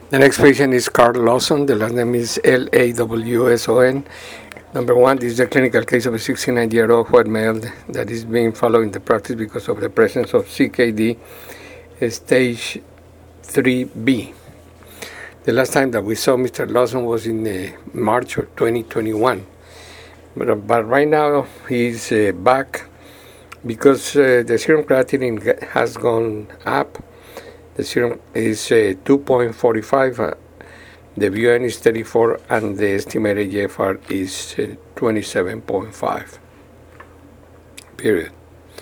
The next patient is Carl Lawson. The last name is Lawson. Number one, this is a clinical case of a 69-year-old white male that is being followed in the practice because of the presence of CKD stage 3B. The last time that we saw Mr. Lawson was in March of 2021. But right now he's back because the serum creatinine has gone up. The serum is 2.45, the VUN is 34, and the estimated GFR is 27.5, period.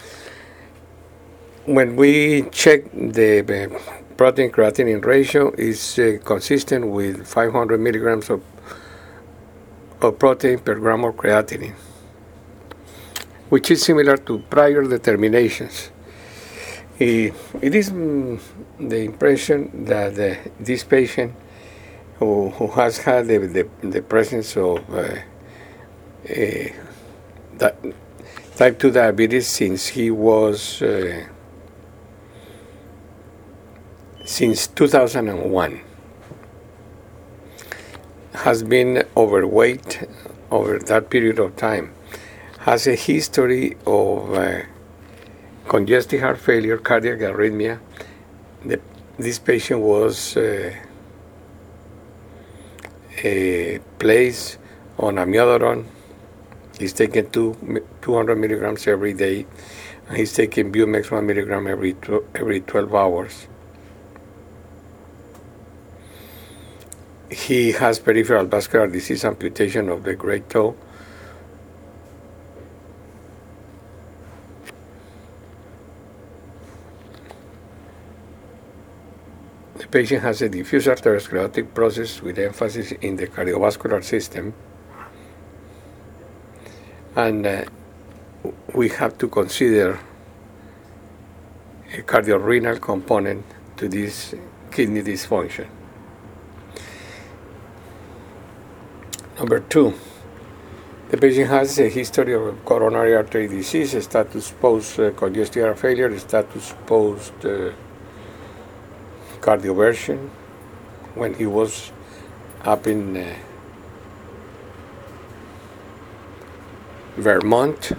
When we check the protein creatinine ratio, is consistent with 500 milligrams of protein per gram of creatinine, which is similar to prior determinations. It is the impression that this patient who has had the presence of type 2 diabetes since he was since 2001 has been overweight over that period of time, has a history of congestive heart failure, cardiac arrhythmia. This patient was placed on amiodarone. He's taking 200 milligrams every day, and he's taking Bumex 1 milligram every 12 hours. He has peripheral vascular disease, amputation of the great toe. The patient has a diffuse arteriosclerotic process with emphasis in the cardiovascular system, and we have to consider a cardiorenal component to this kidney dysfunction. Number two, the patient has a history of coronary artery disease, status post congestive heart failure, status post cardioversion when he was up in Vermont.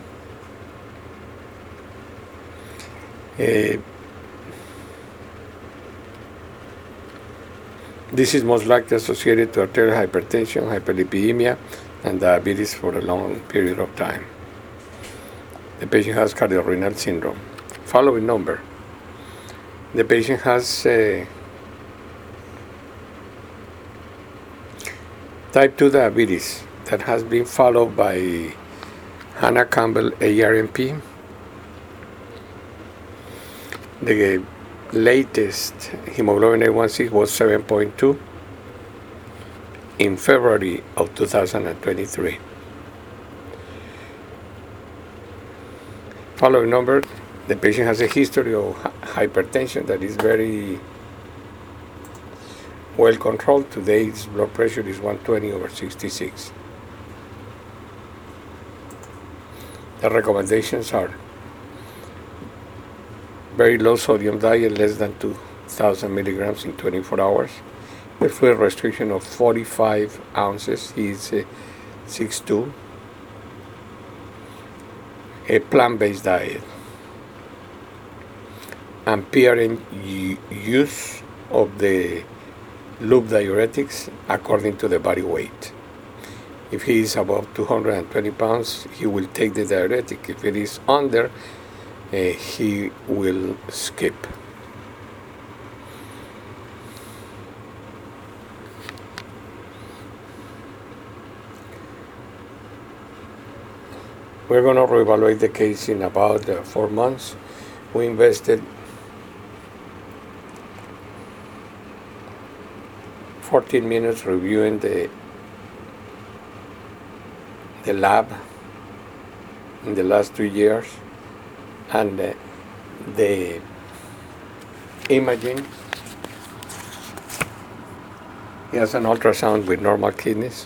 This is most likely associated to arterial hypertension, hyperlipidemia, and diabetes for a long period of time. The patient has cardiorenal syndrome. Following number. The patient has type 2 diabetes that has been followed by Hannah Campbell ARMP. The latest hemoglobin A1C was 7.2 in February of 2023. Following number, the patient has a history of hypertension that is very well controlled. Today's blood pressure is 120/66. The recommendations are very low sodium diet, less than 2,000 milligrams in 24 hours. A fluid restriction of 45 ounces. He is 6'2". A plant-based diet. And PRN use of the loop diuretics according to the body weight. If he is above 220 pounds, he will take the diuretic. If it is under, he will skip. We're going to reevaluate the case in about 4 months. We invested 14 minutes reviewing the lab in the last 2 years, and the imaging. He has an ultrasound with normal kidneys.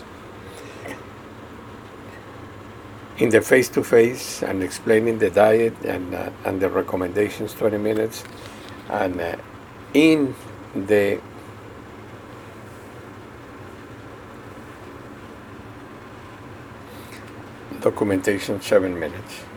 In the face-to-face and explaining the diet and the recommendations, 20 minutes, and in the Documentation, 7 minutes.